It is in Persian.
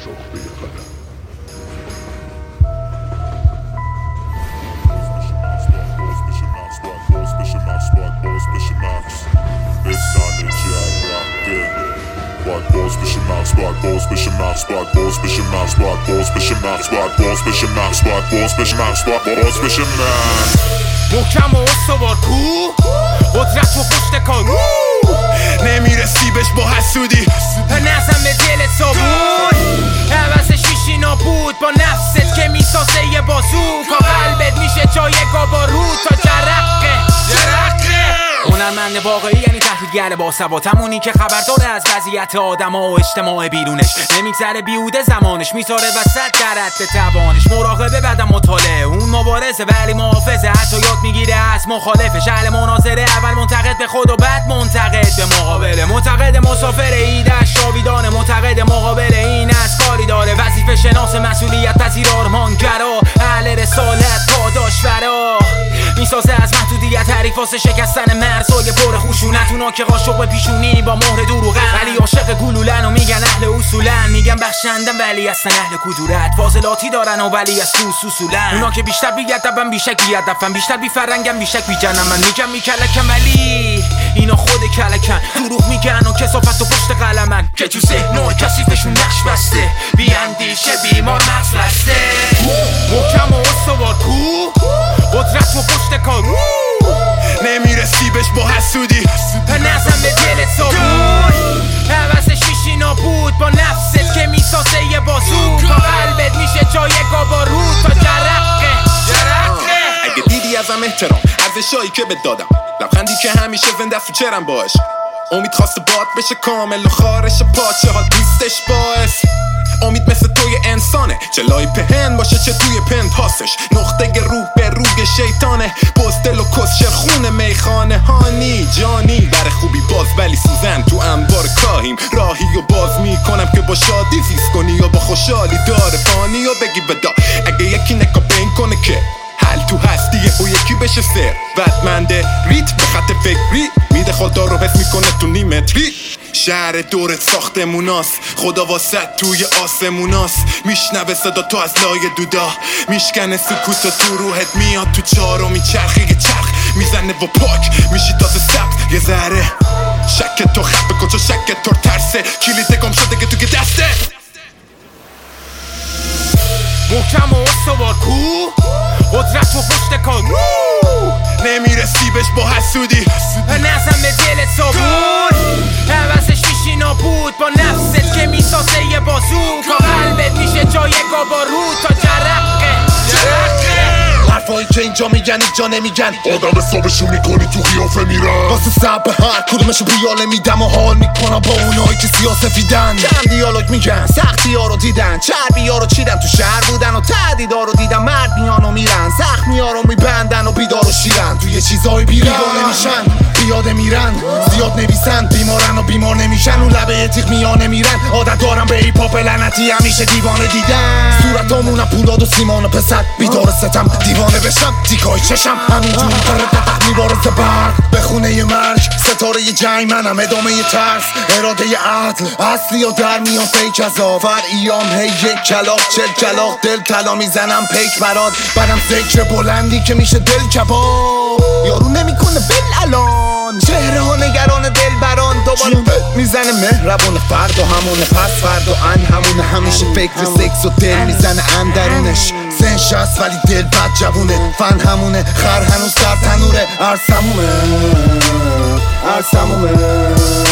شاخه قلم. باید باز بشه مغز، باید باز بشه مغز، باید باز بشه مغز، باید باز بشه مغز، باید باز بشه مغز، باید باز بشه مغز، باید باز بشه مغز. محکم و استوار کو قدرت و پشت کار نمیرسی بهش با حسودی نزن به دلت صابون عوضش میشی نابود با نفست که میسازه یه بازوک قلبت میشه جای گابارود تا جرقه هنرمند واقعی یعنی تحلیلگر باسواد، همونی که خبر داره از وضعیت آدما و اجتماع بیرونش، نمیگذره بیهوده زمانش، میذاره وسط در حد توانش. مراقبه بعدم مطالعه، اون مبارزه ولی محافظه، حتی یاد میگیره از مخالفش. اهل مناظره، اول منتقد به خود و بعد منتقد به مقابله. معتقد مسافر ایدش راویدانه، معتقد مقابل این از کاری داره. وظیفه شناس، مسئولیت پذیر، آرمانگرا، اهل رسالت، پاداش فرا، میسازه از محدودیت حریف واسه شکستن مرزای پر خشونت. اونا که قاشق به پیشونی با مهر دروغن، ولی عاشق گلولن و میگن اهل اصولن. میگن بخشندن ولی اصلا اهل کدورت، فاضلاتی دارن و ولی از تو اصولن. اونا که بیشتر بیادبن بیشک بیادبن، بیشتر بیفرنگن بیشک بیجنن. من میگم میکلکن ولی اینا خود کلکن، دروغ میگن و کثافت و پشت قلمن که تو ذهن کثیفشون نقش بسته. بی اندیشه بیمار مغز بسته، محکم و استوار کو قدرت و پشت کار نمیرسی بهش با حسودی نزن به دلت صابون عوضش میشی نابود با نفست که میسازه یه بازوک قلبت میشه جای گابارود تا جرقه. اگه دیدی ازم احترام، ارزشایی که بهت دادم، لبخندی که همیشه زنده است تو چرم باش، امید خواسته باد بشه کامل و خارش پاچه ها دوستش باعث. امید مثل توی انسانه، چه لای پهن باشه چه توی پنتاسش. نقطه روح به روی شیطانه، بزدل و کسشر خونه میخانه. هانی جانی بر خوبی باز ولی سوزن تو انبار کاهیم. راهی و باز میکنم که با شادی زیست کنی و با خوشحالی داره فانی و بگی بدا. اگه یکی نکاپین کنه که حل تو هستیه و یکی بشه سر بدمنده ریت به خط فکری میده خدا رو حس میکنه تو نیمتری. شهر دورت ساختموناست، خدا واسط توی آسموناست. میشنوه صدا تو از لای دودا، میشکنه سکوت تو روحت، میاد تو چارو میچرخی یه چرخ میزنه و پاک میشی تازه سبز یه ذره. شک تو خفه کجا شک تو ترسه، کلید گم شده که تو که دسته. محکم و استوار کو قدرت و پشت کار نمیرسی بهش با حسودی نزن به دلت صابون عوضش میشی نابود با نفست که میسازه یه بازوک قلبت میشه جای گابارود تا جرقه. حرفایی که اینجا میگن اینجا نمیگن، آدم حسابشون میکنی تو قیافه میرن. واسه سب به هر کدومشو بیاله میدم و حال میکنم با اونایی که سیاسفیدن. کم دیالوگ میگن، سختی ها رو دیدن، چربی ها رو چیدن، تو شهر بودن و تهدیدا رو دیدن. مرد میان و میرن، زخمی ها رو میبندن و بیدار و شیرن. توی چیزای بیگانه میشن، بیاده میرن، زیاد نویسن، بیمارن و بیمار نمیشن. اون لبه تیغ میانه میرن، عادت دارم به ایپاپ لعنتی همیشه دیوانه دیدن. صورتامونم پولاد و سیمان و پسر، بیدار ستم دیوانه بشم تیکای چشم. همینجوری داره میبارز برق به خونه ی مرگ، ستاره ی جنگ منم، ادامه ی ترس، اراده ی عدل اصلی و در میان فیک از آفر ایام. هی یک کلاق چل کلاق دل طلا میزنم پیک براد، برم ذکر بلندی که میشه دل کباب. یارو نمیکنه بل الان، چهره ها نگران دل بران، دوباره میزنه مهربون فرد و همونه پس فرد و ان همونه. همیشه فکر سکس و دل میزنه اندرونش، سن شست ولی دل بد جوونه. فن همونه، خر هنوز در تنوره، ارسمومه ارسمومه.